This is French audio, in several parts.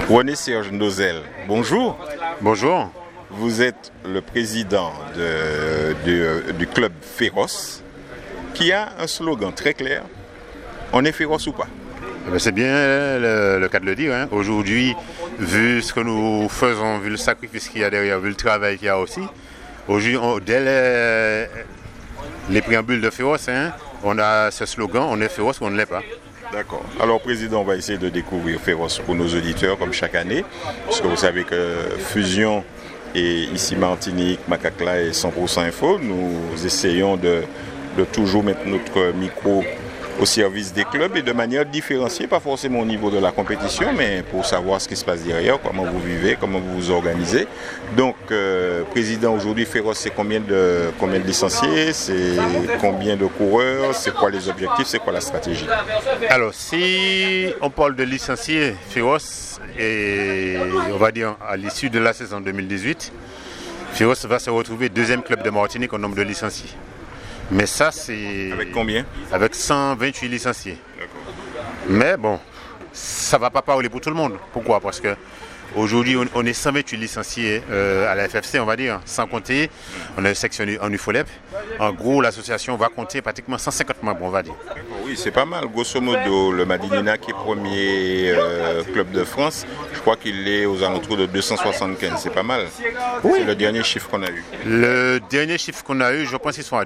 René-Serge Nozel, bonjour. Bonjour. Vous êtes le président du club Féroce qui a un slogan très clair. On est féroce ou pas? C'est bien le cas de le dire. Hein. Aujourd'hui, vu ce que nous faisons, vu le sacrifice qu'il y a derrière, vu le travail qu'il y a aussi, aujourd'hui, dès les préambules de Féroce, hein, on a ce slogan, on est féroce ou on ne l'est pas. D'accord. Alors, Président, on va essayer de découvrir Féroce pour nos auditeurs, comme chaque année, parce que vous savez que Fusion et ici Martinique, Macacla et 100% Info, nous essayons de toujours mettre notre micro au service des clubs et de manière différenciée, pas forcément au niveau de la compétition, mais pour savoir ce qui se passe derrière, comment vous vivez, comment vous vous organisez. Donc, Président, aujourd'hui, Féroce, c'est combien de licenciés, c'est combien de coureurs, c'est quoi les objectifs, c'est quoi la stratégie? Alors, si on parle de licenciés, Féroce, et on va dire à l'issue de la saison 2018, Féroce va se retrouver deuxième club de Martinique en nombre de licenciés. Mais ça, c'est... Avec combien? Avec 128 licenciés. D'accord. Mais bon, ça ne va pas parler pour tout le monde. Pourquoi? Parce qu'aujourd'hui, on est 128 licenciés à la FFC, on va dire, sans compter. On a une section en UFOLEP. En gros, l'association va compter pratiquement 150 membres, on va dire. Oui, c'est pas mal. Grosso modo, le Madinina, qui est premier club de France, je crois qu'il est aux alentours de 275. C'est pas mal. Oui. C'est le dernier chiffre qu'on a eu. Le dernier chiffre qu'on a eu, je pense qu'ils sont à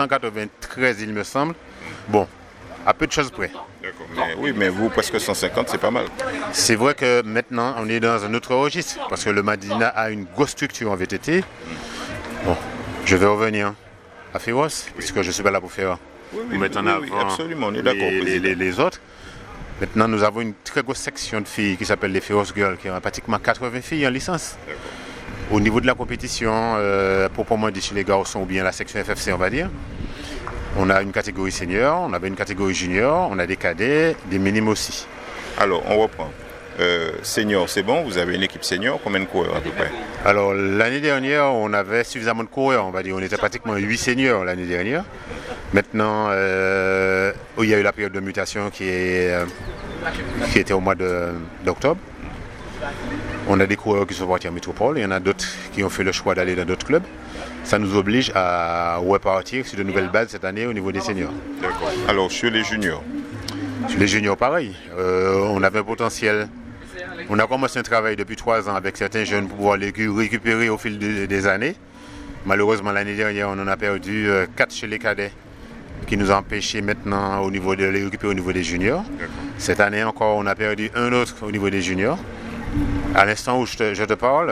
293, il me semble. Bon, à peu de choses près. D'accord. Mais vous, presque 150, c'est pas mal. C'est vrai que maintenant, on est dans un autre registre, parce que le Madinina a une grosse structure en VTT. Bon, je vais revenir à Féroce, puisque je suis pas là pour faire... Oui, absolument, on est d'accord. Les autres. Maintenant, nous avons une très grosse section de filles qui s'appelle les Féroce Girls, qui ont pratiquement 80 filles en licence. Au niveau de la compétition, proprement dit chez les garçons ou bien la section FFC, on va dire, on a une catégorie senior, on avait une catégorie junior, on a des cadets, des minimes aussi. Alors, on reprend. Senior, c'est bon, vous avez une équipe senior, combien de coureurs à peu près? Alors, l'année dernière, on avait suffisamment de coureurs, on va dire, on était pratiquement 8 seniors l'année dernière. Maintenant, il y a eu la période de mutation qui était au mois d'octobre. On a des coureurs qui sont partis en métropole, il y en a d'autres qui ont fait le choix d'aller dans d'autres clubs. Ça nous oblige à repartir sur de nouvelles bases cette année au niveau des seniors. D'accord. Alors, sur les juniors? Sur les juniors, pareil. On avait un potentiel. On a commencé un travail depuis 3 ans avec certains jeunes pour pouvoir les récupérer au fil des années. Malheureusement, l'année dernière, on en a perdu 4 chez les cadets, qui nous a empêché maintenant au niveau de les récupérer au niveau des juniors. Cette année encore, on a perdu un autre au niveau des juniors. À l'instant où je te parle,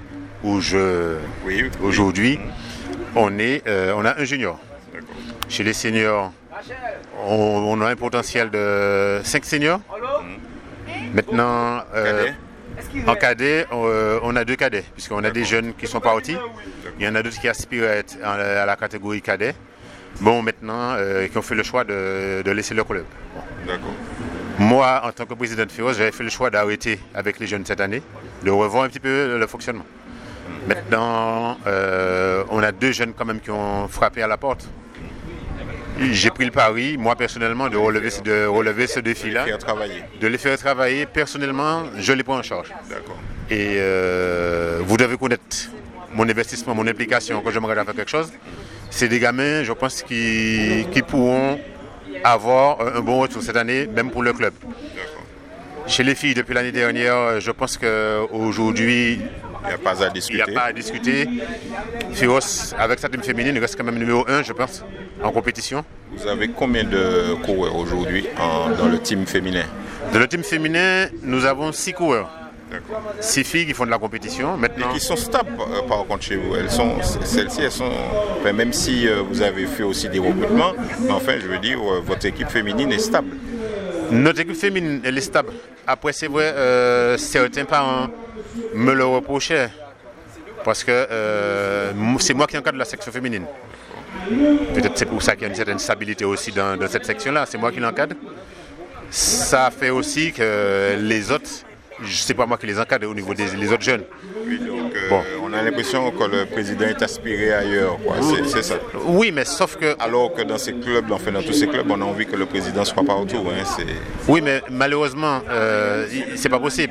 aujourd'hui, on a un junior. Chez les seniors, on a un potentiel de 5 seniors. Maintenant, en cadet, on a 2 cadets, puisqu'on a des jeunes qui sont partis. Il y en a d'autres qui aspirent à être à la catégorie cadet. Bon, maintenant, qui ont fait le choix de laisser leur club. Bon. D'accord. Moi, en tant que président de Féroce, j'avais fait le choix d'arrêter avec les jeunes cette année, de revoir un petit peu le fonctionnement. Maintenant, on a 2 jeunes quand même qui ont frappé à la porte. J'ai pris le pari, moi personnellement, de relever ce défi-là. De les faire travailler. Personnellement, je les prends en charge. D'accord. Et vous devez connaître mon investissement, mon implication quand je m'engage à faire quelque chose. C'est des gamins, je pense, qui pourront avoir un bon retour cette année, même pour le club. D'accord. Chez les filles, depuis l'année dernière, je pense qu'aujourd'hui, il n'y a pas à discuter. Féroce, avec sa team féminine, il reste quand même numéro 1, je pense, en compétition. Vous avez combien de coureurs aujourd'hui dans le team féminin? Dans le team féminin, nous avons 6 coureurs. D'accord. 6 filles qui font de la compétition. Maintenant... Et qui sont stables par contre chez vous. Celles-ci, elles sont... Enfin, même si vous avez fait aussi des recrutements, mais enfin, je veux dire, votre équipe féminine est stable. Notre équipe féminine, elle est stable. Après, c'est vrai, certains parents me le reprochaient. Parce que c'est moi qui encadre la section féminine. Peut-être c'est pour ça qu'il y a une certaine stabilité aussi dans cette section-là. C'est moi qui l'encadre. Ça fait aussi que les autres, c'est pas moi qui les encadre au niveau des autres jeunes. Oui, donc on a l'impression que le président est aspiré ailleurs, quoi. C'est ça. Oui, mais sauf que... Alors que dans ces clubs, enfin dans tous ces clubs, on a envie que le président soit partout. Hein, oui, mais malheureusement, c'est pas possible.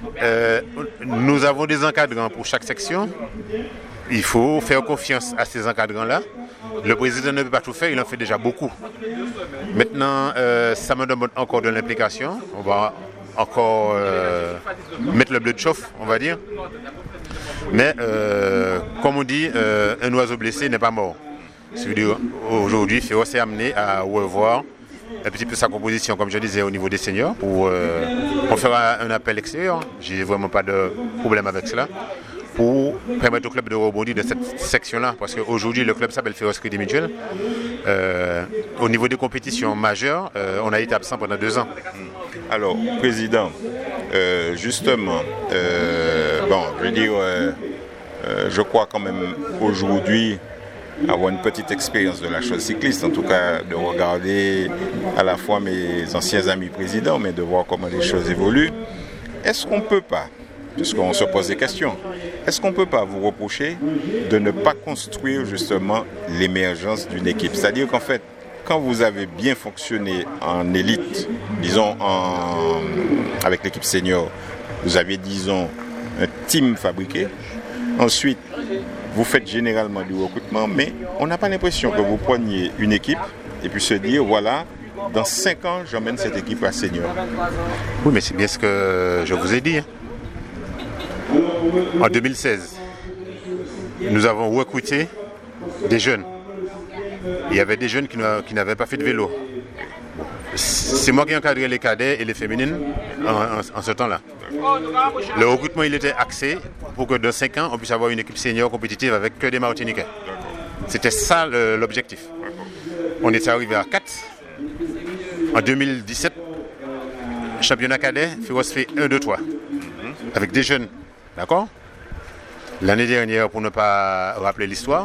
nous avons des encadrants pour chaque section. Il faut faire confiance à ces encadrants-là. Le président ne peut pas tout faire, il en fait déjà beaucoup. Maintenant, ça me demande encore de l'implication. On va encore mettre le bleu de chauffe, on va dire. Mais comme on dit, un oiseau blessé n'est pas mort. C'est-à-dire, aujourd'hui, Féroce est amené à revoir un petit peu sa composition, comme je disais, au niveau des seniors. On fera un appel extérieur. J'ai vraiment pas de problème avec cela. Pour permettre au club de rebondir de cette section-là. Parce qu'aujourd'hui, le club s'appelle Féroce Crédit Mutuel. Au niveau des compétitions majeures, on a été absent pendant 2 ans. Alors, Président, justement, bon, je veux dire, je crois quand même aujourd'hui avoir une petite expérience de la chose cycliste, en tout cas de regarder à la fois mes anciens amis présidents, mais de voir comment les choses évoluent. Est-ce qu'on ne peut pas, puisqu'on se pose des questions, est-ce qu'on ne peut pas vous reprocher de ne pas construire justement l'émergence d'une équipe? C'est-à-dire qu'en fait, quand vous avez bien fonctionné en élite, disons avec l'équipe senior, vous aviez, disons, un team fabriqué. Ensuite, vous faites généralement du recrutement, mais on n'a pas l'impression que vous preniez une équipe et puis se dire, voilà, dans 5 ans, j'emmène cette équipe à senior. Oui, mais c'est bien ce que je vous ai dit. En 2016, nous avons recruté des jeunes. Il y avait des jeunes qui n'avaient pas fait de vélo. C'est moi qui encadrais les cadets et les féminines en ce temps-là. Le recrutement, il était axé pour que dans 5 ans, on puisse avoir une équipe senior compétitive avec que des Martiniquais. C'était ça l'objectif. On était arrivé à 4. En 2017, championnat cadet, Féroce fait 1, 2, 3. Avec des jeunes. D'accord? L'année dernière, pour ne pas rappeler l'histoire,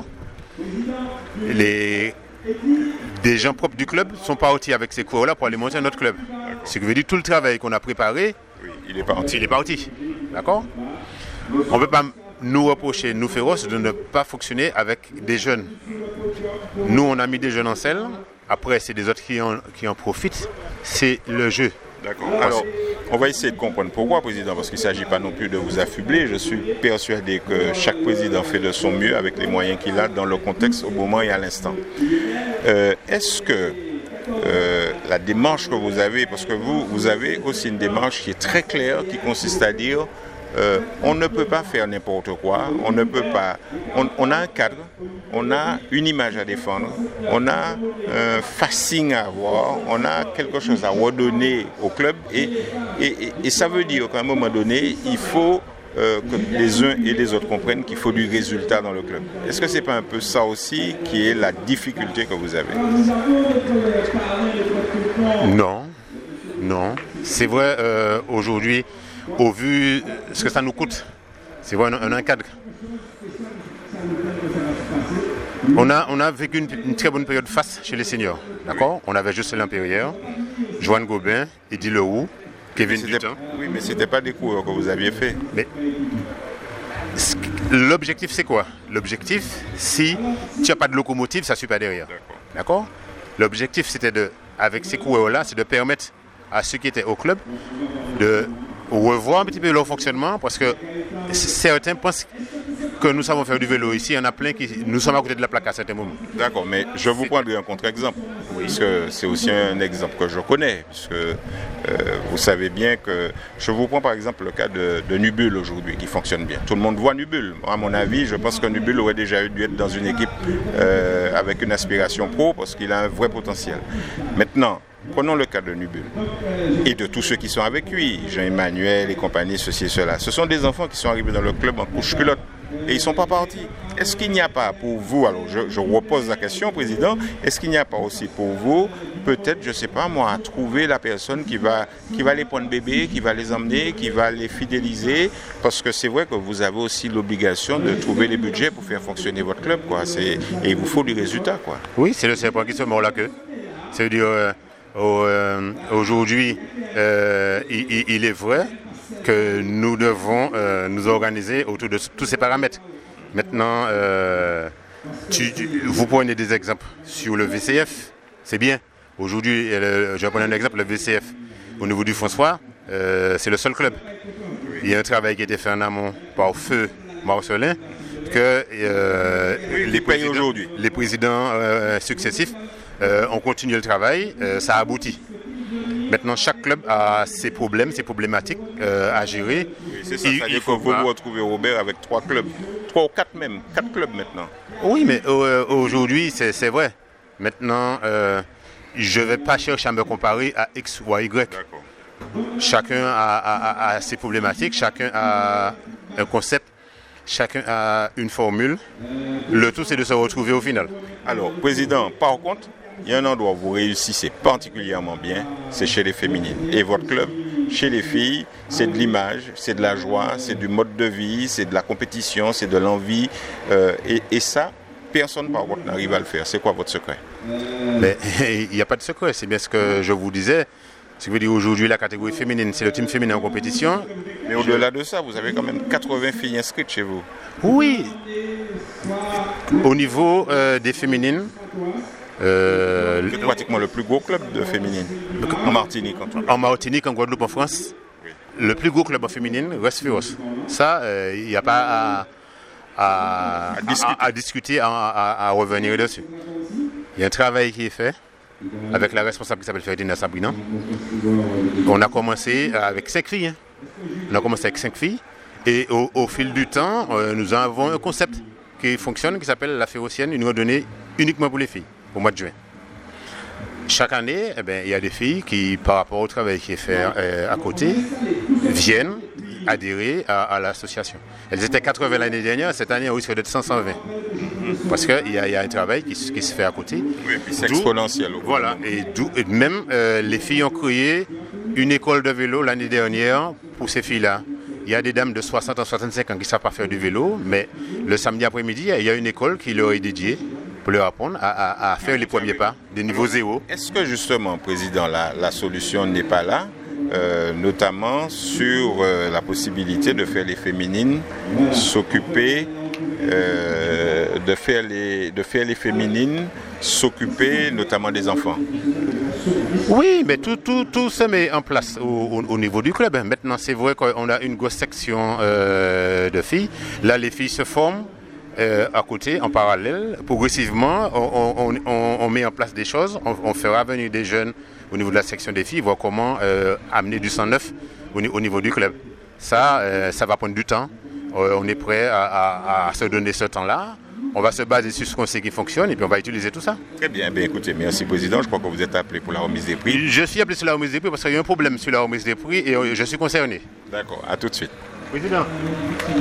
des gens propres du club sont partis avec ces cours-là pour aller monter notre club. Ce qui veut dire tout le travail qu'on a préparé, oui, il est parti. D'accord? On ne peut pas nous reprocher, nous Féroce, de ne pas fonctionner avec des jeunes. Nous, on a mis des jeunes en selle. Après, c'est des autres qui en profitent. C'est le jeu. D'accord. Alors, on va essayer de comprendre pourquoi, Président, parce qu'il ne s'agit pas non plus de vous affubler. Je suis persuadé que chaque président fait de son mieux avec les moyens qu'il a dans le contexte, au moment et à l'instant. Est-ce que la démarche que vous avez, parce que vous avez aussi une démarche qui est très claire, qui consiste à dire on ne peut pas faire n'importe quoi, on ne peut pas. On a un cadre, on a une image à défendre, on a un fasting à avoir, on a quelque chose à redonner au club et ça veut dire qu'à un moment donné, il faut que les uns et les autres comprennent qu'il faut du résultat dans le club. Est-ce que ce n'est pas un peu ça aussi qui est la difficulté que vous avez? Non. C'est vrai, aujourd'hui, au vu de ce que ça nous coûte, c'est vrai, on a un cadre. On a vécu une très bonne période face chez les seniors. D'accord? On avait juste l'Impérieur, Joanne Gobin, Eddy Leroux, Kevin Dutton. Oui, mais ce n'était pas des coureurs que vous aviez fait. Mais l'objectif, c'est quoi? L'objectif, si tu n'as pas de locomotive, ça ne suit pas derrière. D'accord? L'objectif, c'était avec ces coureurs-là, c'est de permettre à ceux qui étaient au club de revoir un petit peu leur fonctionnement, parce que certains pensent que nous savons faire du vélo ici. Il y en a plein qui nous sommes à côté de la plaque à certains moments. D'accord, mais je vous prendrai un contre-exemple, parce que c'est aussi un exemple que je connais, puisque vous savez bien que je vous prends par exemple le cas de Nubul aujourd'hui, qui fonctionne bien. Tout le monde voit Nubul. À mon avis, je pense que Nubul aurait déjà dû être dans une équipe avec une aspiration pro, parce qu'il a un vrai potentiel. Maintenant, prenons le cas de Nubul et de tous ceux qui sont avec lui, Jean-Emmanuel et compagnie, ceci et cela. Ce sont des enfants qui sont arrivés dans le club en couche-culotte et ils ne sont pas partis. Est-ce qu'il n'y a pas pour vous, alors je repose la question, Président, est-ce qu'il n'y a pas aussi pour vous, peut-être, je ne sais pas moi, à trouver la personne qui va les prendre bébé, qui va les emmener, qui va les fidéliser, parce que c'est vrai que vous avez aussi l'obligation de trouver les budgets pour faire fonctionner votre club, quoi. Et il vous faut du résultat, quoi. Oui, c'est le serpent qui se mord la queue. C'est-à-dire, aujourd'hui, il est vrai que nous devons nous organiser autour de tous ces paramètres. Maintenant, vous prenez des exemples sur le VCF, c'est bien. Aujourd'hui, je vais prendre un exemple, le VCF. Au niveau du François, c'est le seul club. Il y a un travail qui a été fait en amont par Feu Marcelin, que les présidents successifs ont continué le travail, ça a abouti. Maintenant, chaque club a ses problèmes, ses problématiques à gérer. Oui, c'est ça, il faut vous retrouver, Robert, avec 3 clubs. 3 ou 4 même, 4 clubs maintenant. Oui, mais aujourd'hui, c'est vrai. Maintenant, je ne vais pas chercher à me comparer à X ou à Y. D'accord. Chacun a ses problématiques, chacun a un concept, chacun a une formule. Le tout, c'est de se retrouver au final. Alors, Président, par contre, il y a un endroit où vous réussissez particulièrement bien, c'est chez les féminines. Et votre club, chez les filles, c'est de l'image, c'est de la joie, c'est du mode de vie, c'est de la compétition, c'est de l'envie. Et ça, personne par contre n'arrive à le faire. C'est quoi votre secret? Mais il n'y a pas de secret, c'est bien ce que je vous disais. Ce qui veut dire aujourd'hui la catégorie féminine, c'est le team féminin en compétition. Mais au-delà de ça, vous avez quand même 80 filles inscrites chez vous. Oui. Au niveau des féminines, c'est pratiquement le plus gros club de féminine en Martinique. En Martinique, en Guadeloupe, en France. Oui. Le plus gros club en féminine reste Féroce. Ça, il n'y a pas à discuter, à revenir dessus. Il y a un travail qui est fait avec la responsable qui s'appelle Ferdinand Sabrina. On a commencé avec 5 filles. On a commencé avec 5 filles. Et au fil du temps, nous avons un concept qui fonctionne, qui s'appelle la Férocienne, une randonnée uniquement pour les filles, au mois de juin. Chaque année, il y a des filles qui, par rapport au travail qui est fait à côté, viennent adhérer à l'association. Elles étaient 80 l'année dernière, cette année, on risque d'être 120. Parce qu'il y a un travail qui se fait à côté. Oui, et puis c'est exponentiel. Voilà, et même les filles ont créé une école de vélo l'année dernière pour ces filles-là. Il y a des dames de 60 à 65 ans qui ne savent pas faire du vélo, mais le samedi après-midi, il y a une école qui leur est dédiée pour leur apprendre à faire les premiers pas, des niveaux zéro. Est-ce que justement, Président, la solution n'est pas là, notamment sur la possibilité de faire les féminines s'occuper, de faire les féminines s'occuper notamment des enfants? Oui, mais tout se met en place au niveau du club. Maintenant, c'est vrai qu'on a une grosse section de filles. Là, les filles se forment à côté, en parallèle. Progressivement, on met en place des choses. On fera venir des jeunes au niveau de la section des filles, voir comment amener du sang neuf au niveau du club. Ça va prendre du temps. On est prêt à se donner ce temps-là. On va se baser sur ce qu'on sait qui fonctionne et puis on va utiliser tout ça. Très bien. Écoutez, merci Président. Je crois que vous êtes appelé pour la remise des prix. Je suis appelé sur la remise des prix parce qu'il y a un problème sur la remise des prix et je suis concerné. D'accord. À tout de suite. Président.